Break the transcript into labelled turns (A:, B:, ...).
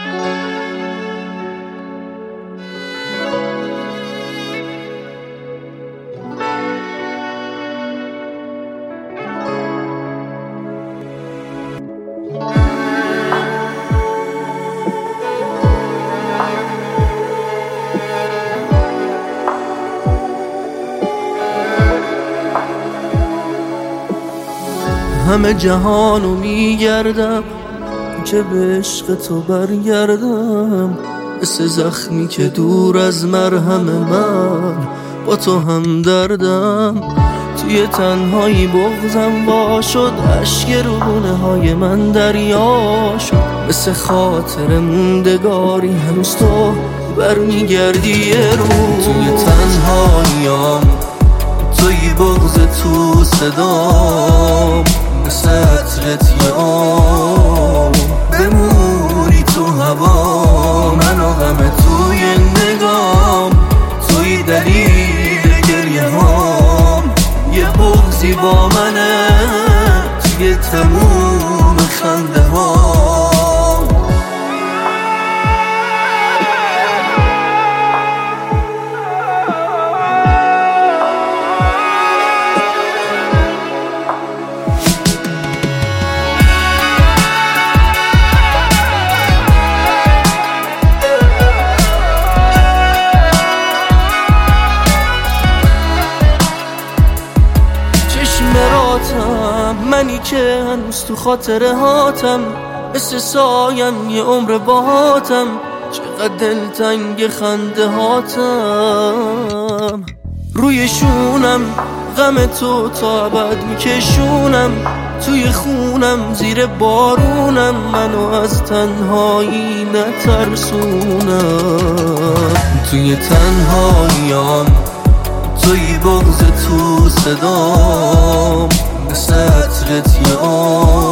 A: همه جهانو میگردم که به عشق تو برگردم، مثل زخمی که دور از مرهم من با تو هم دردم. توی تنهایی بغضم وا شد، اشک رونه های من دریا شد، مثل خاطر موندگاری هنوز تو برمیگردی یه رو. توی تنهاییام توی بغض تو صدام، مثل عطرت یه آم بمونی تو هوا. من و غم توی نگام، توی دلیل گریه هام، یه بغضی با منه توی تموم خنده ها. منی که هنوز تو خاطره هاتم، مثل سایم یه عمر باهاتم، چقدر دلتنگ خنده هاتم. روی شونم غم تو تا ابد میکشونم، توی خونم زیر بارونم، منو از تنهایی نترسونم. توی تنهاییام توی بغض تو صدام، مثل عطرت یه آم